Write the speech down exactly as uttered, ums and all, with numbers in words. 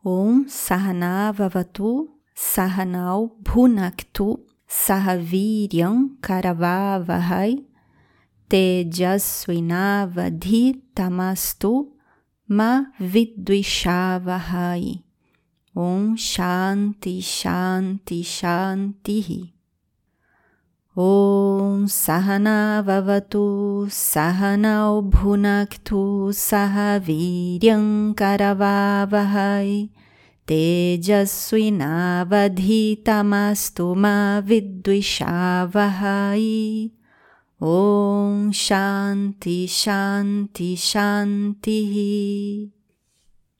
Om Sahana Vavatu Sahanau Bhunaktu Sahaviryam Karavavahai Tejasvinavadhitamastu Ma Vidvishavahai. Om Shanti Shanti Shanti. Om Sahana Vavatu Sahanau Bhunaktu Sahaviryam Karavavahai Tejasvinavadhitamastu Ma Vidvishavahai. Om Shanti Shanti Shanti.